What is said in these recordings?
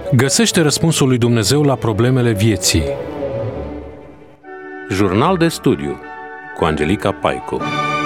Găsește răspunsul lui Dumnezeu la problemele vieții. Jurnal de studiu cu Angelica Paicu.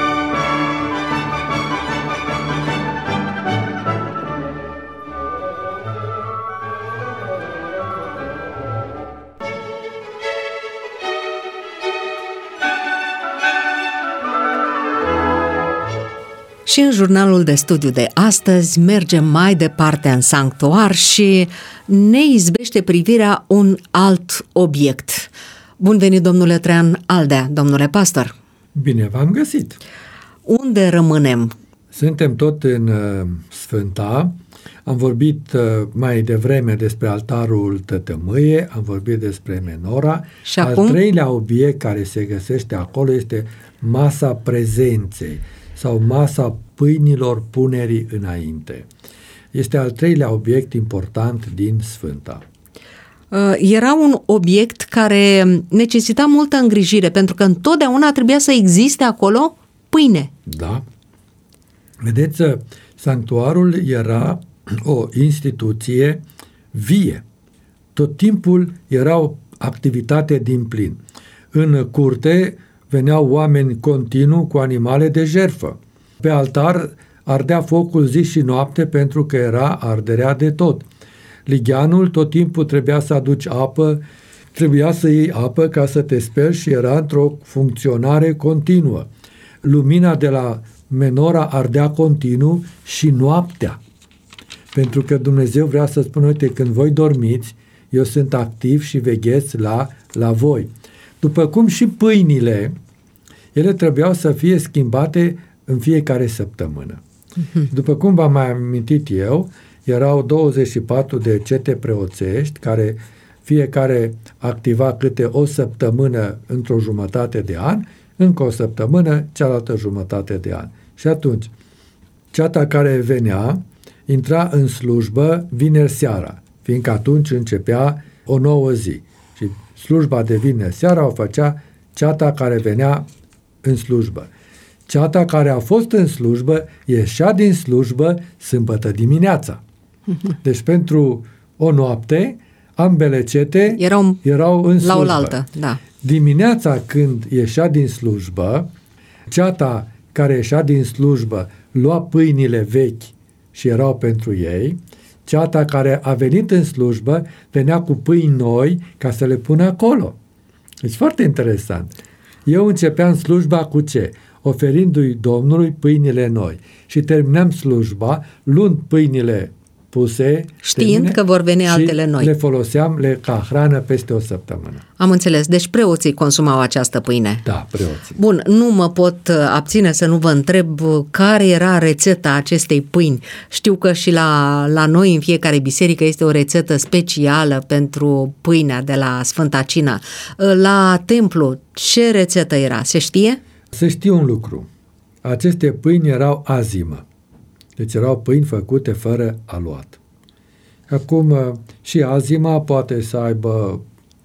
Și în jurnalul de studiu de astăzi mergem mai departe în sanctuar și ne izbește privirea un alt obiect. Bun venit, domnule Traian Aldea, domnule pastor! Bine v-am găsit! Unde rămânem? Suntem tot în Sfânta. Am vorbit mai devreme despre altarul tătămâie, am vorbit despre menora. Și al acum? treilea obiect care se găsește acolo este masa prezenței sau masa pâinilor punerii înainte. Este al treilea obiect important din Sfânta. Era un obiect care necesita multă îngrijire, pentru că întotdeauna trebuia să existe acolo pâine. Da. Vedeți, sanctuarul era o instituție vie. Tot timpul era o activitate din plin. În curte veneau oameni continuu cu animale de jertfă. Pe altar ardea focul zi și noapte pentru că era arderea de tot. Ligheanul tot timpul trebuia să aduci apă, trebuia să iei apă ca să te speli și era într-o funcționare continuă. Lumina de la menora ardea continuu și noaptea. Pentru că Dumnezeu vrea să spună, uite, când voi dormiți, eu sunt activ și veghez la voi. După cum și pâinile, ele trebuiau să fie schimbate în fiecare săptămână. După cum v-am mai amintit eu, erau 24 de cete preoțești, care fiecare activa câte o săptămână într-o jumătate de an, încă o săptămână, cealaltă jumătate de an. Și atunci, ceata care venea, intra în slujbă vineri seara, fiindcă atunci începea o nouă zi. Și slujba de vineri seara o făcea ceata care venea în slujbă. Ceata care a fost în slujbă ieșea din slujbă sâmbătă dimineața. Deci pentru o noapte, ambele cete erau în slujbă. La oaltă, da. Dimineața când ieșea din slujbă, ceata care ieșea din slujbă lua pâinile vechi și erau pentru ei, ceata care a venit în slujbă venea cu pâini noi ca să le pună acolo. Deci foarte interesant. Eu începeam slujba cu ce? Oferindu-i Domnului pâinile noi. Și terminam slujba luând pâinile puse, știind că vor veni altele noi. Le foloseam ca hrană peste o săptămână. Am înțeles. Deci preoții consumau această pâine. Da, preoții. Bun, nu mă pot abține să nu vă întreb care era rețeta acestei pâini. Știu că și la noi în fiecare biserică este o rețetă specială pentru pâinea de la Sfânta Cină. La templu, ce rețetă era? Se știe? Se știe un lucru. Aceste pâini erau azimă. Deci erau pâini făcute fără aluat. Acum și azima poate să aibă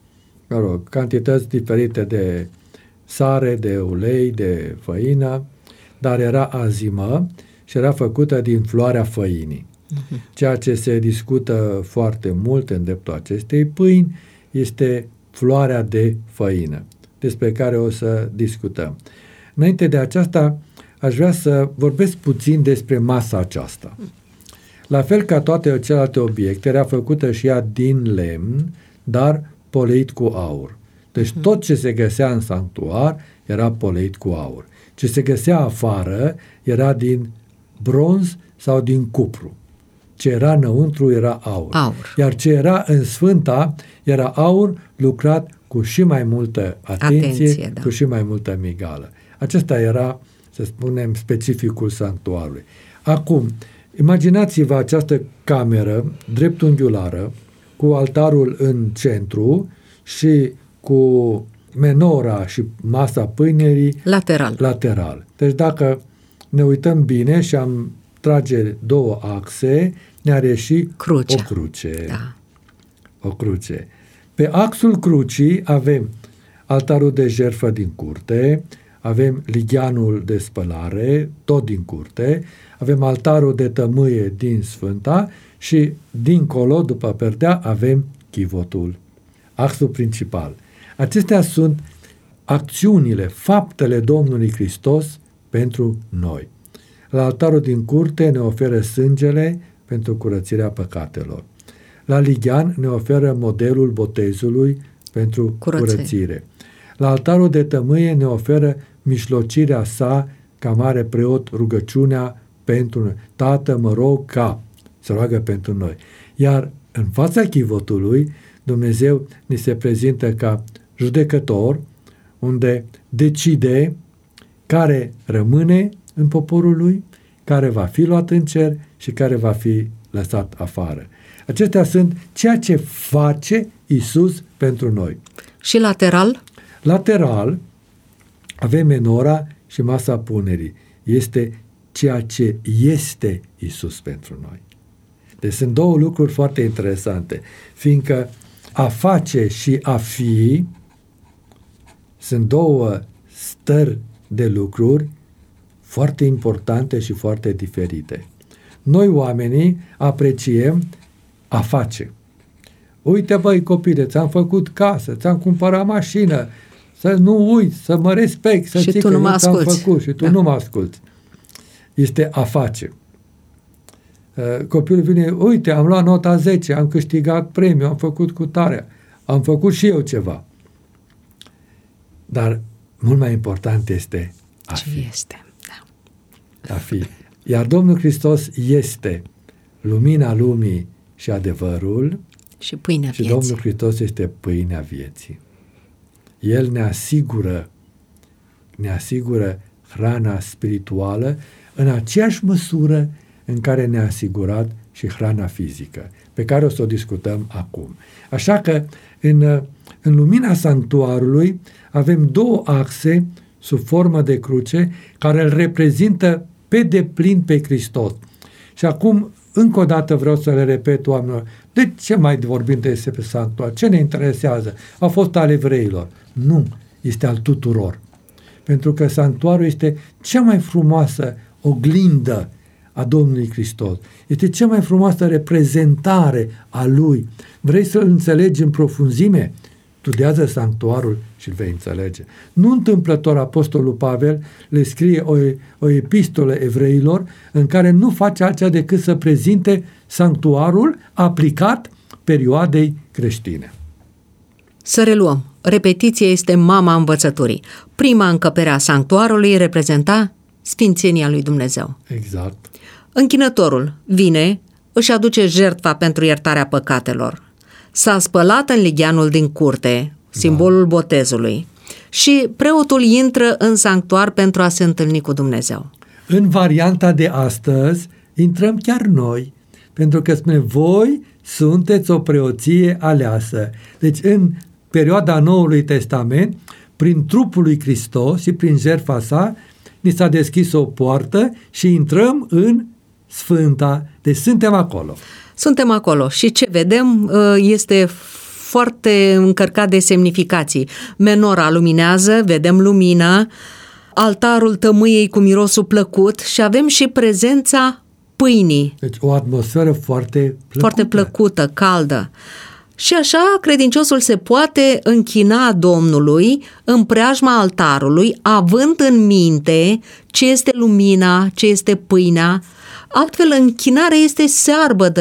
cantități diferite de sare, de ulei, de făină, dar era azimă și era făcută din floarea făinii. Ceea ce se discută foarte mult în dreptul acestei pâini este floarea de făină, despre care o să discutăm. Înainte de aceasta, aș vrea să vorbesc puțin despre masa aceasta. La fel ca toate celelalte obiecte, era făcută și ea din lemn, dar poleit cu aur. Deci tot ce se găsea în sanctuar era poleit cu aur. Ce se găsea afară era din bronz sau din cupru. Ce era înăuntru era aur. Iar ce era în Sfânta era aur lucrat cu și mai multă atenție, da. Cu și mai multă migală. Acesta era, să spunem, specificul sanctuarului. Acum, imaginați-vă această cameră dreptunghiulară, cu altarul în centru și cu menora și masa pâinerii lateral. Deci dacă ne uităm bine și am trage două axe, ne-ar ieși o cruce. Da. O cruce. Pe axul crucii avem altarul de jertfă din curte, avem ligheanul de spălare, tot din curte, avem altarul de tămâie din Sfânta și dincolo, după perdea, avem chivotul, axul principal. Acestea sunt acțiunile, faptele Domnului Hristos pentru noi. La altarul din curte ne oferă sângele pentru curățirea păcatelor. La lighean ne oferă modelul botezului pentru curățire. La altarul de tămâie ne oferă mijlocirea sa ca mare preot, rugăciunea pentru noi. Tată, mă rog ca să roagă pentru noi. Iar în fața chivotului, Dumnezeu ni se prezintă ca judecător, unde decide care rămâne în poporul lui, care va fi luat în cer și care va fi lăsat afară. Acestea sunt ceea ce face Iisus pentru noi. Și lateral? Lateral avem menora și masa punerii. Este ceea ce este Iisus pentru noi. Deci sunt două lucruri foarte interesante, fiindcă a face și a fi sunt două stări de lucruri foarte importante și foarte diferite. Noi, oamenii, apreciem a face. Uite, băi, copile, ți-am făcut casă, ți-am cumpărat mașină, să nu uiți, să mă respect, să știi că eu ți-am făcut și tu nu mă asculți. Este a face. Copilul vine, uite, am luat nota 10, am câștigat premiu, am făcut cu tare, am făcut și eu ceva. Dar mult mai important este a fi. Ce este, da. A fi. Iar Domnul Hristos este lumina lumii și adevărul și pâinea și vieții. Domnul Hristos este pâinea vieții. El ne asigură hrana spirituală în aceeași măsură în care ne-a asigurat și hrana fizică, pe care o să o discutăm acum. Așa că în lumina sanctuarului avem două axe sub formă de cruce care îl reprezintă pe deplin pe Hristos. Și acum, încă o dată vreau să le repet oamenilor, de ce mai vorbim despre sanctuar? Ce ne interesează? A fost al evreilor. Nu, este al tuturor. Pentru că sanctuarul este cea mai frumoasă oglindă a Domnului Hristos. Este cea mai frumoasă reprezentare a Lui. Vrei să-L înțelegi în profunzime? Studiază sanctuarul și îl vei înțelege. Nu întâmplător Apostolul Pavel le scrie o epistolă evreilor în care nu face altceva decât să prezinte sanctuarul aplicat perioadei creștine. Să reluăm. Repetiția este mama învățăturii. Prima încăpere a sanctuarului reprezenta sfințenia lui Dumnezeu. Exact. Închinătorul vine, își aduce jertfa pentru iertarea păcatelor. S-a spălat în ligheanul din curte, simbolul botezului, și preotul intră în sanctuar pentru a se întâlni cu Dumnezeu. În varianta de astăzi intrăm chiar noi, pentru că spune, voi sunteți o preoție aleasă. Deci în perioada Noului Testament, prin trupul lui Hristos și prin jertfa sa, ni s-a deschis o poartă și intrăm în Sfânta. Deci suntem acolo. Suntem acolo și ce vedem este foarte încărcat de semnificații. Menora luminează, vedem lumină, altarul tămâiei cu mirosul plăcut și avem și prezența pâinii. Deci o atmosferă foarte plăcută. Foarte plăcută, caldă. Și așa credinciosul se poate închina Domnului în preajma altarului, având în minte ce este lumina, ce este pâinea. Altfel, închinarea este searbădă,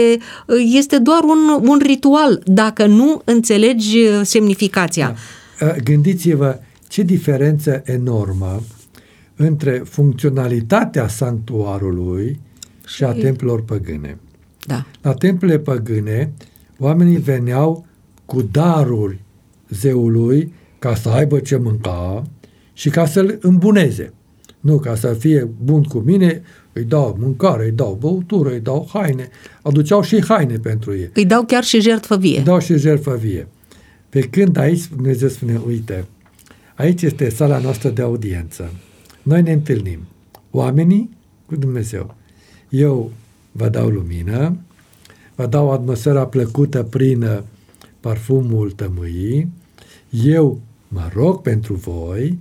este doar un ritual, dacă nu înțelegi semnificația. Da. Gândiți-vă ce diferență enormă între funcționalitatea sanctuarului și a templelor păgâne. Da. La templele păgâne, oamenii veneau cu daruri zeului ca să aibă ce mânca și ca să-l îmbuneze. Nu, ca să fie bun cu mine, îi dau mâncare, îi dau băutură, îi dau haine. Aduceau și haine pentru ei. Îi dau chiar și jertfă vie. Îi dau și jertfă vie. Pe când aici Dumnezeu spune, uite, aici este sala noastră de audiență. Noi ne întâlnim. Oamenii cu Dumnezeu. Eu vă dau lumină, vă dau atmosfera plăcută prin parfumul tămâii, eu mă rog pentru voi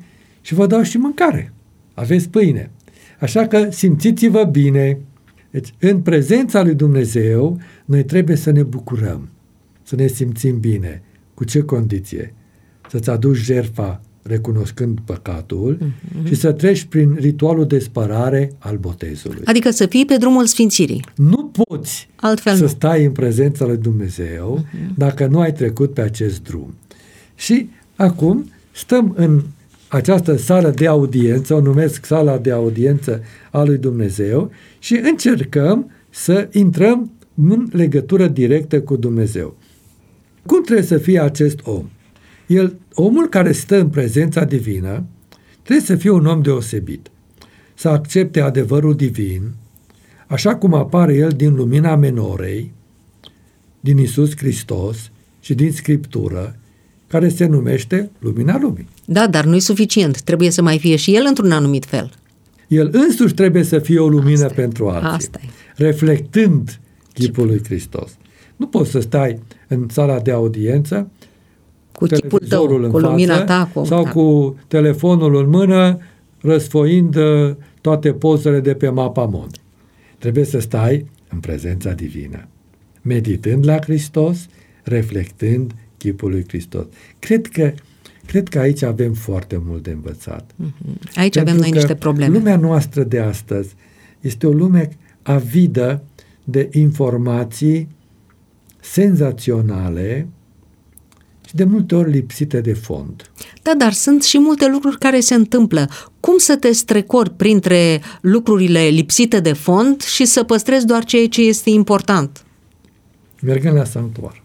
și vă dau și mâncare. Aveți pâine. Așa că simțiți-vă bine. Deci, în prezența lui Dumnezeu, noi trebuie să ne bucurăm, să ne simțim bine. Cu ce condiție? Să-ți aduci jertfa recunoscând păcatul și să treci prin ritualul de spărare al botezului. Adică să fii pe drumul sfințirii. Nu poți Altfel să nu. stai în prezența lui Dumnezeu dacă nu ai trecut pe acest drum. Și acum stăm în această sală de audiență, o numesc sala de audiență a lui Dumnezeu, și încercăm să intrăm în legătură directă cu Dumnezeu. Cum trebuie să fie acest om? Omul care stă în prezența divină trebuie să fie un om deosebit, să accepte adevărul divin, așa cum apare el din lumina menorei, din Iisus Hristos și din Scriptură, care se numește lumina lumii. Da, dar nu e suficient. Trebuie să mai fie și el într-un anumit fel. El însuși trebuie să fie o lumină pentru alții, Asta e. reflectând chipul lui Hristos. Nu poți să stai în sala de audiență Cu chipul tău, televizorul cu în lumina față, ta. sau cu telefonul în mână, răsfoind toate pozele de pe Mapamond. Trebuie să stai în prezența divină, meditând la Hristos, reflectând chipul lui Hristos. Cred că aici avem foarte mult de învățat. Aici avem noi niște probleme. Lumea noastră de astăzi este o lume avidă de informații senzaționale și de multe ori lipsite de fond. Da, dar sunt și multe lucruri care se întâmplă. Cum să te strecori printre lucrurile lipsite de fond și să păstrezi doar ceea ce este important? Mergând la sanctuar.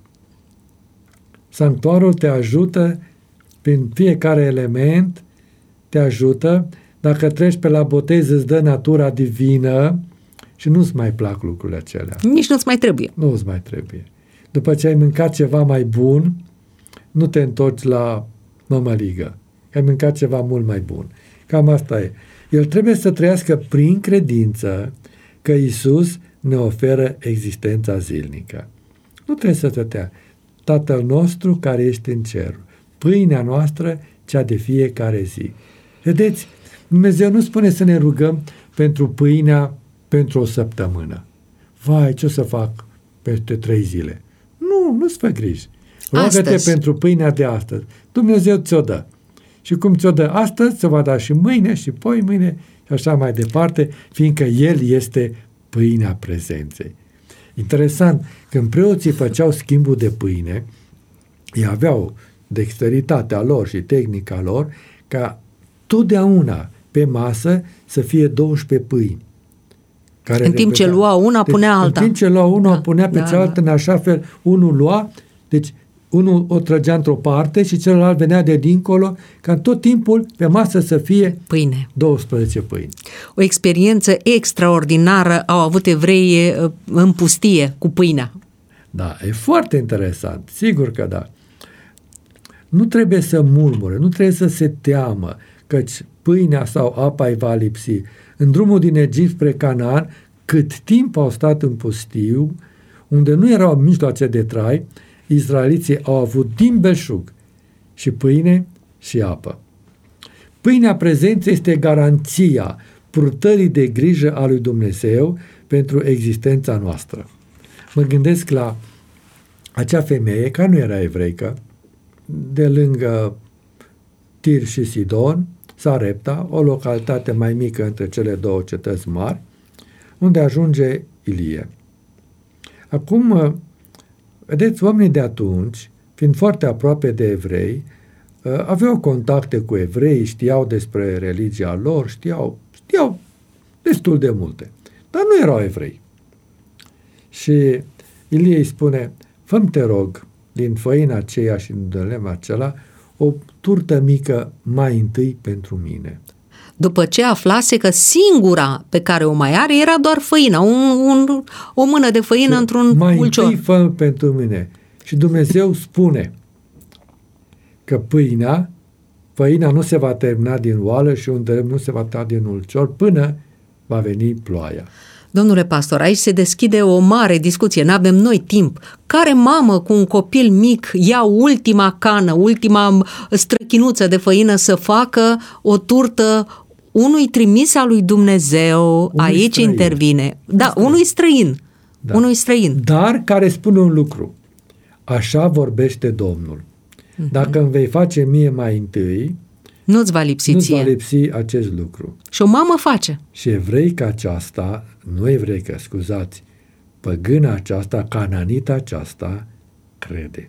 Sanctuarul te ajută prin fiecare element, te ajută. Dacă treci pe la botez, îți dă natura divină și nu-ți mai plac lucrurile acelea. Nici nu-ți mai trebuie. Nu îți mai trebuie. După ce ai mâncat ceva mai bun, nu te întorci la mămăligă. Ai mâncat ceva mult mai bun. Cam asta e. El trebuie să trăiască prin credință că Iisus ne oferă existența zilnică. Nu trebuie să stătea. Tatăl nostru care ești în cer, pâinea noastră, cea de fiecare zi. Vedeți, Dumnezeu nu spune să ne rugăm pentru pâinea pentru o săptămână. Vai, ce o să fac peste 3 zile? Nu-ți fă griji. Roagă-te pentru pâinea de astăzi. Dumnezeu ți-o dă. Și cum ți-o dă astăzi, ți-o va da și mâine și poi mâine și așa mai departe, fiindcă El este pâinea prezenței. Interesant, când preoții făceau schimbul de pâine, ei aveau dexteritatea lor și tehnica lor ca totdeauna pe masă să fie 12 pâini. În timp ce lua una, punea alta. În timp ce lua una, punea pe cealaltă, în așa fel, unul lua, deci unul o trăgea într-o parte și celălalt venea de dincolo, ca tot timpul pe masă să fie pâine. 12 pâini. O experiență extraordinară au avut evreii în pustie cu pâinea. Da, e foarte interesant, sigur că da. Nu trebuie să murmure, nu trebuie să se teamă, căci pâinea sau apa îi va lipsi. În drumul din Egipt spre Canaan, cât timp au stat în pustiu, unde nu erau mijloace de trai, israeliții au avut din belșug și pâine și apă. Pâinea prezenței este garanția purtării de grijă a lui Dumnezeu pentru existența noastră. Mă gândesc la acea femeie, care nu era evreică, de lângă Tir și Sidon, Sarepta, o localitate mai mică între cele două cetăți mari, unde ajunge Ilie. Acum, vedeți, oamenii de atunci, fiind foarte aproape de evrei, aveau contacte cu evrei, știau despre religia lor, știau destul de multe, dar nu erau evrei. Și Ilie îi spune, fă-mi, te rog, din făina aceea și din lemn acela, o turtă mică mai întâi pentru mine. După ce aflase că singura pe care o mai are era doar făina, o mână de făină într-un mai ulcior. Mai întâi fă pentru mine. Și Dumnezeu spune că făina nu se va termina din oală și un lemn nu se va ta din ulcior până va veni ploaia. Domnule pastor, aici se deschide o mare discuție, n-avem noi timp. Care mamă cu un copil mic ia ultima cană, ultima străchinuță de făină să facă o turtă unui trimis al lui Dumnezeu? Aici străin. Intervine. Da, unui străin. Da. Unui străin. Dar care spune un lucru. Așa vorbește Domnul. Dacă îmi vei face mie mai întâi, nu-ți va lipsi nu-ți va lipsi acest lucru. Și o mamă face. Și evreica aceasta, nu evreica, scuzați, păgâna aceasta, cananita aceasta, crede.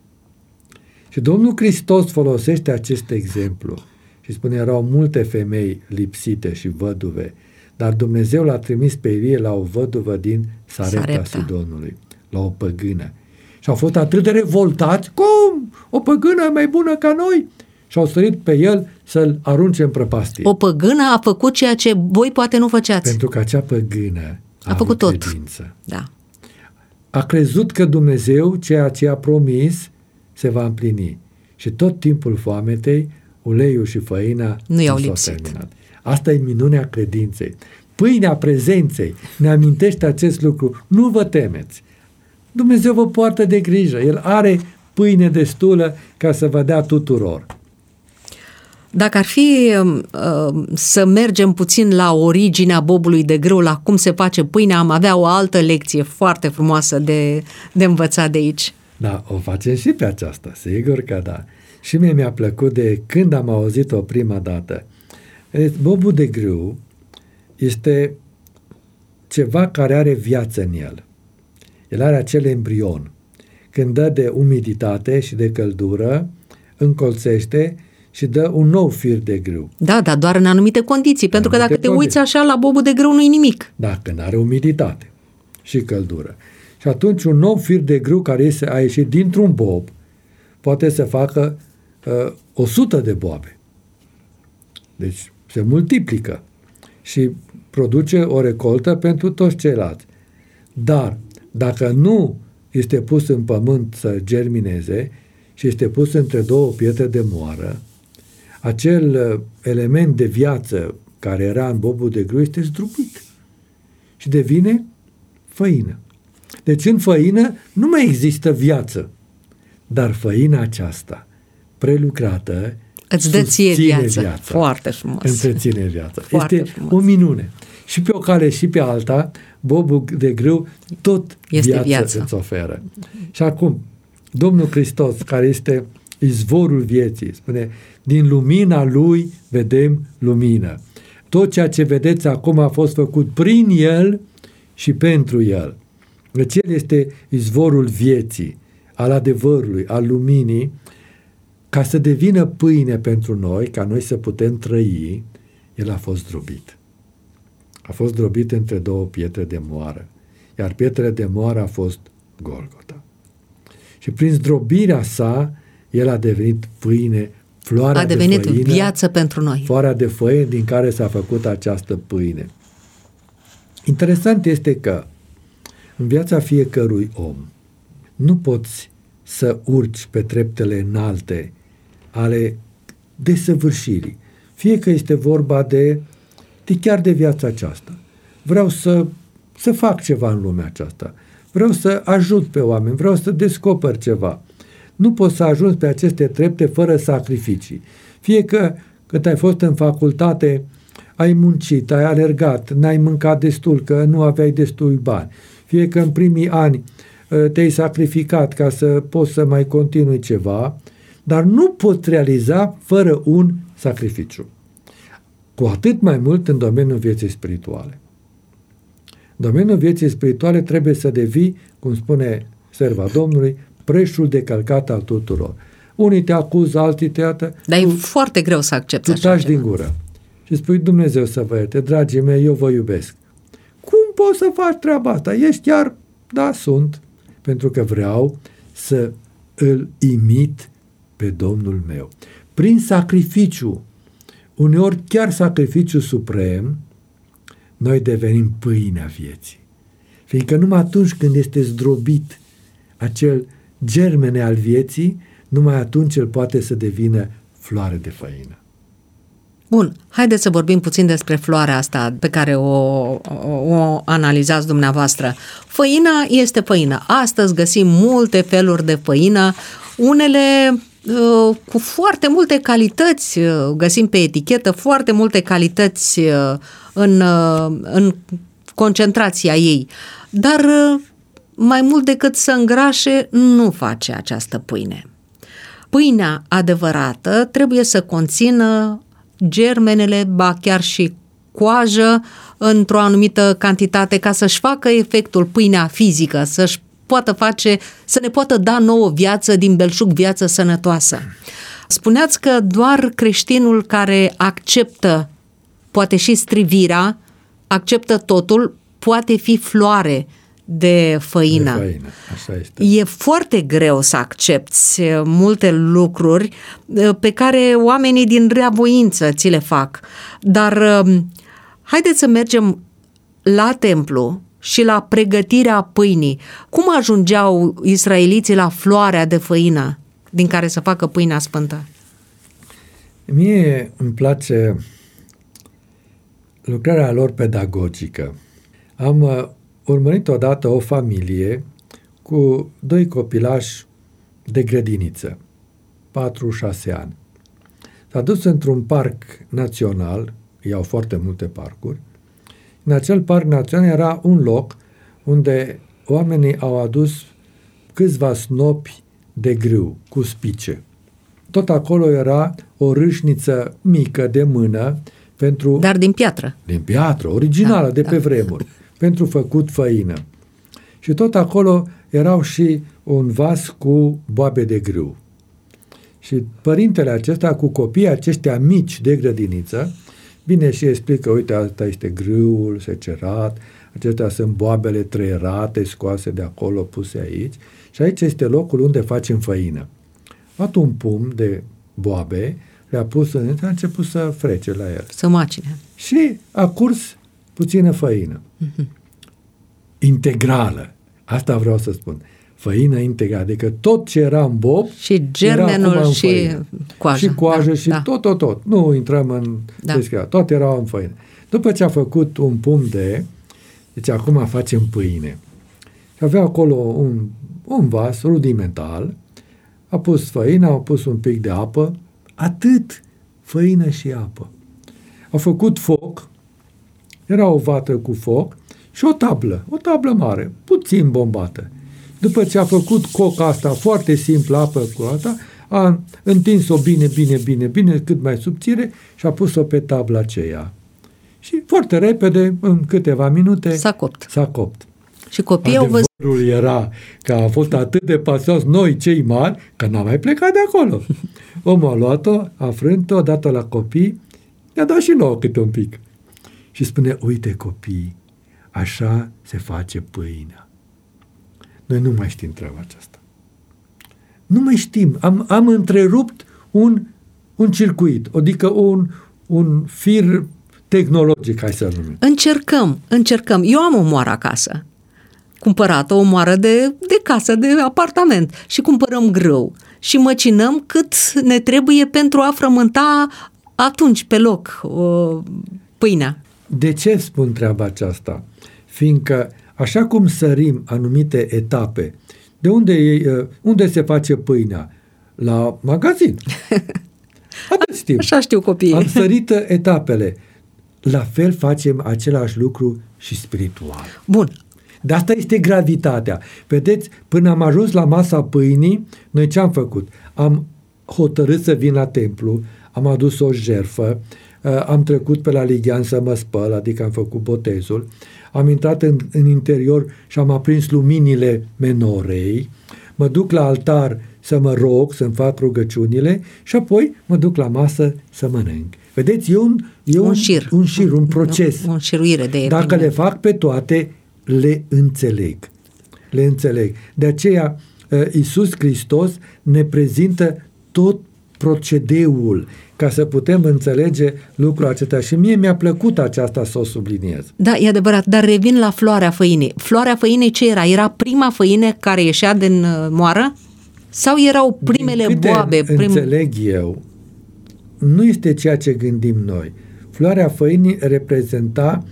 Și Domnul Hristos folosește acest exemplu și spune, erau multe femei lipsite și văduve, dar Dumnezeu l-a trimis pe Ilie la o văduvă din Sarepta Sidonului, la o păgână. Și au fost atât de revoltați, cum? O păgână mai bună ca noi? Și au sărit pe el să-l arunce în prăpastie. O păgână a făcut ceea ce voi poate nu făceați. Pentru că acea păgână a făcut tot. Credință. Da. A crezut că Dumnezeu, ceea ce a promis, se va împlini. Și tot timpul foametei, uleiul și făina nu i-au lipsit. Terminat. Asta e minunea credinței. Pâinea prezenței ne amintește acest lucru. Nu vă temeți. Dumnezeu vă poartă de grijă. El are pâine destulă ca să vă dea tuturor. Dacă ar fi să mergem puțin la originea bobului de grâu, la cum se face pâinea, am avea o altă lecție foarte frumoasă de învățat de aici. Da, o facem și pe aceasta, sigur că da. Și mie mi-a plăcut de când am auzit-o prima dată. Bobul de grâu este ceva care are viață în el. El are acel embrion. Când dă de umiditate și de căldură, încolțește și dă un nou fir de grâu. Da, dar doar în anumite condiții, pentru că dacă te uiți așa la bobul de grâu nu-i nimic. Da, când are umiditate și căldură. Și atunci un nou fir de grâu care a ieșit dintr-un bob poate să facă 100 de boabe. Deci se multiplică și produce o recoltă pentru toți ceilalți. Dar dacă nu este pus în pământ să germineze și este pus între două pietre de moară, acel element de viață care era în bobul de grâu este zdrobit și devine făină. Deci în făină nu mai există viață, dar făina aceasta prelucrată îți dă ție viața. Foarte frumos. Întreține viața. Foarte este frumos. O minune. Și pe o cale și pe alta, bobul de grâu tot este viață îți oferă. Și acum, Domnul Hristos, care este izvorul vieții, spune, din lumina Lui vedem lumină. Tot ceea ce vedeți acum a fost făcut prin El și pentru El. Deci El este izvorul vieții, al adevărului, al luminii, ca să devină pâine pentru noi, ca noi să putem trăi, El a fost zdrobit. A fost zdrobit între două pietre de moară, iar pietrele de moară a fost Golgota. Și prin zdrobirea sa, El a devenit pâine, floarea de făină. A devenit viață pentru noi. Floarea de făină din care s-a făcut această pâine. Interesant este că în viața fiecărui om nu poți să urci pe treptele înalte ale desăvârșirii. Fie că este vorba de chiar de viața aceasta. Vreau să fac ceva în lumea aceasta. Vreau să ajut pe oameni. Vreau să descoper ceva. Nu poți să ajungi pe aceste trepte fără sacrificii. Fie că cât ai fost în facultate, ai muncit, ai alergat, n-ai mâncat destul, că nu aveai destui bani. Fie că în primii ani te-ai sacrificat ca să poți să mai continui ceva, dar nu poți realiza fără un sacrificiu. Cu atât mai mult în domeniul vieții spirituale. În domeniul vieții spirituale trebuie să devii, cum spune serva Domnului, preșul de călcat al tuturor. Unii te acuză, alții te iată. Dar e foarte greu să accepti așa ceva. Tu taci din gură și spui, Dumnezeu să vă ierte, dragii mei, eu vă iubesc. Cum poți să faci treaba asta? Ești chiar? Da, sunt. Pentru că vreau să îl imit pe Domnul meu. Prin sacrificiu, uneori chiar sacrificiu suprem, noi devenim pâinea vieții. Fiindcă numai atunci când este zdrobit acel germene al vieții, numai atunci el poate să devină floare de făină. Bun, haideți să vorbim puțin despre floarea asta pe care o analizați dumneavoastră. Făina este făină. Astăzi găsim multe feluri de făină, unele cu foarte multe calități, găsim pe etichetă foarte multe calități în concentrația ei, dar mai mult decât să îngrașe, nu face această pâine. Pâinea adevărată trebuie să conțină germenele, ba chiar și coajă într-o anumită cantitate ca să-și facă efectul pâinea fizică, să ne poată da nouă viață din belșug, viață sănătoasă. Spuneați că doar creștinul care acceptă, poate și strivirea, acceptă totul, poate fi floare de făină. Așa este. E foarte greu să accepți multe lucruri pe care oamenii din reavoință ți le fac. Dar haideți să mergem la templu și la pregătirea pâinii. Cum ajungeau israeliții la floarea de făină din care să facă pâinea sfântă? Mie îmi place lucrarea lor pedagogică. Am urmărit odată o familie cu 2 copilași de grădiniță, 4-6 ani. S-a dus într-un parc național, ei au foarte multe parcuri. În acel parc național era un loc unde oamenii au adus câțiva snopi de grâu cu spice. Tot acolo era o râșniță mică de mână pentru... Dar din piatră. Din piatră, originală, de pe vremuri, pentru făcut făină. Și tot acolo erau și un vas cu boabe de grâu. Și părintele acesta cu copiii aceștia mici de grădiniță vine și explică, uite, asta este grâul secerat, acestea sunt boabele trăierate, scoase de acolo, puse aici, și aici este locul unde facem făină. A luat un pumn de boabe, le-a pus în a început să frece la el. Să macine. Și a curs puțină făină. Integrală. Asta vreau să spun. Făină integrală. Adică tot ce era în bob și germenul și coaja. Și coajă și tot. Nu intrăm în descriere. Tot era în făină. După ce a făcut un pumn deci acum facem pâine. Și avea acolo un vas rudimental, a pus făină, a pus un pic de apă, atât, făină și apă. A făcut foc, era o vatră cu foc și o tablă mare, puțin bombată. După ce a făcut coca asta, foarte simplă, apă cu asta, a întins-o bine, cât mai subțire și a pus-o pe tabla aceea. Și foarte repede, în câteva minute, s-a copt. Și copiii au văzut. Adevărul era că a fost atât de pasioși noi, cei mari, că n-am mai plecat de acolo. Omul a luat-o, a frânt-o, a dat-o la copii, i-a dat și nouă câte un pic. Și spune, uite copii, așa se face pâinea. Noi nu mai știm treaba aceasta. Nu mai știm. Am întrerupt un circuit, adică un fir tehnologic, hai să numim. Încercăm. Eu am o moară acasă. Cumpărată, o moară de casă, de apartament. Și cumpărăm grâu. Și măcinăm cât ne trebuie pentru a frământa atunci, pe loc, pâinea. De ce spun treaba aceasta? Fiindcă așa cum sărim anumite etape, de unde se face pâinea? La magazin. Atât știm. Așa știu copiii. Am sărit etapele. La fel facem același lucru și spiritual. Bun. De asta este gravitatea. Vedeți, până am ajuns la masa pâinii, noi ce am făcut? Am hotărât să vin la templu, am adus o jertfă, am trecut pe la lighean să mă spăl, adică am făcut botezul, am intrat în interior și am aprins luminile menorei, mă duc la altar să mă rog, să-mi fac rugăciunile și apoi mă duc la masă să mănânc. Vedeți, e un șir, un proces. O înșiruire de Dacă le fac pe toate, le înțeleg. De aceea, Iisus Hristos ne prezintă tot procedeul ca să putem înțelege lucrul acesta. Și mie mi-a plăcut aceasta să o subliniez. Da, e adevărat, dar revin la floarea făinii. Floarea făinii ce era? Era prima făină care ieșea din moară? Sau erau primele boabe? Înțeleg eu, nu este ceea ce gândim noi. Floarea făinii reprezenta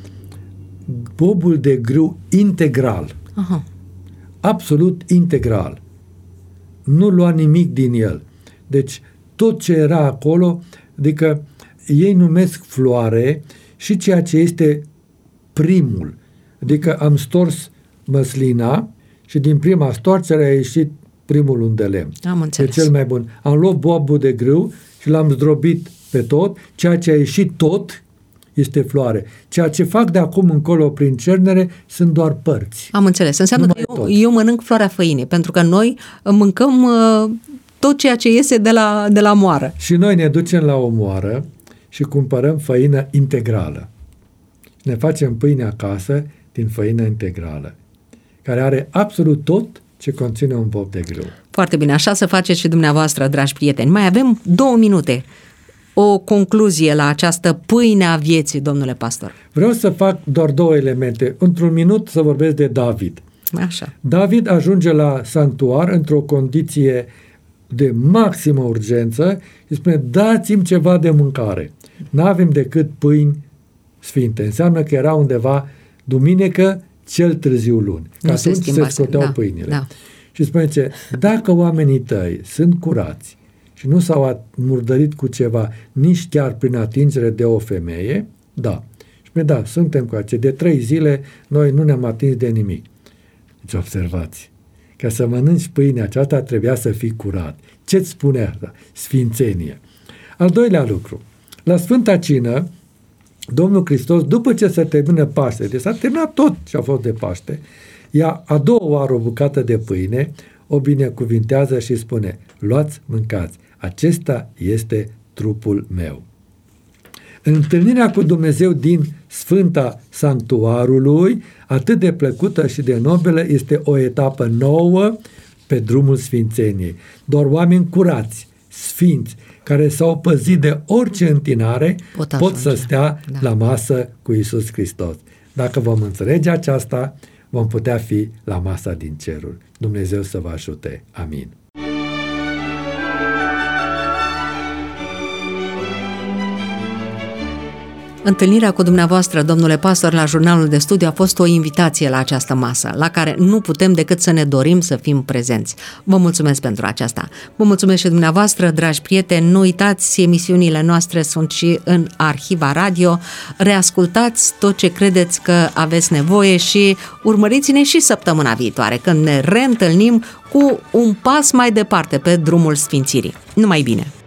bobul de grâu integral. Aha. Absolut integral. Nu lua nimic din el. Deci tot ce era acolo, adică ei numesc floare și ceea ce este primul. Adică am stors măslina și din prima stoarcere a ieșit primul un de lemn. Am înțeles. E cel mai bun. Am luat bobul de grâu și l-am zdrobit pe tot, ceea ce a ieșit tot este floare. Ceea ce fac de acum încolo prin cernere sunt doar părți. Am înțeles. Înseamnă că eu mănânc floarea făinii, pentru că noi mâncăm tot ceea ce iese de la moară. Și noi ne ducem la o moară și cumpărăm făină integrală. Ne facem pâine acasă din făină integrală, care are absolut tot ce conține un bob de grâu. Foarte bine, așa să faceți și dumneavoastră, dragi prieteni. Mai avem 2 minute. O concluzie la această pâine a vieții, domnule pastor. Vreau să fac doar 2 elemente. Într-un minut să vorbesc de David. Așa. David ajunge la sanctuar într-o condiție de maximă urgență și spune, dați-mi ceva de mâncare. N-avem decât pâini sfinte. Înseamnă că era undeva duminică, cel târziu luni. Că atunci se scoteau pâinile. Da. Și spune, dacă oamenii tăi sunt curați și nu s-au murdărit cu ceva, nici chiar prin atingere de o femeie, da. Și spune, da, suntem curați. De 3 zile noi nu ne-am atins de nimic. Deci observați, ca să mănânci pâinea aceasta trebuia să fii curat. Ce-ți spune asta? Sfințenie. Al doilea lucru, la Sfânta Cină, Domnul Hristos, după ce se termină Paște, deci s-a terminat tot ce a fost de Paște, ia a 2-a oară o bucată de pâine, o binecuvintează și spune, luați, mâncați, acesta este trupul meu. Întâlnirea cu Dumnezeu din Sfânta Sanctuarului, atât de plăcută și de nobilă, este o etapă nouă pe drumul sfințeniei. Doar oameni curați, sfinți, care s-au păzit de orice întinare, pot să stea la masă cu Iisus Hristos. Dacă vom înțelege aceasta, vom putea fi la masa din ceruri. Dumnezeu să vă ajute. Amin. Întâlnirea cu dumneavoastră, domnule pastor, la Jurnalul de Studiu a fost o invitație la această masă, la care nu putem decât să ne dorim să fim prezenți. Vă mulțumesc pentru aceasta. Vă mulțumesc și dumneavoastră, dragi prieteni. Nu uitați, emisiunile noastre sunt și în Arhiva Radio. Reascultați tot ce credeți că aveți nevoie și urmăriți-ne și săptămâna viitoare, când ne reîntâlnim cu un pas mai departe pe drumul sfințirii. Numai bine!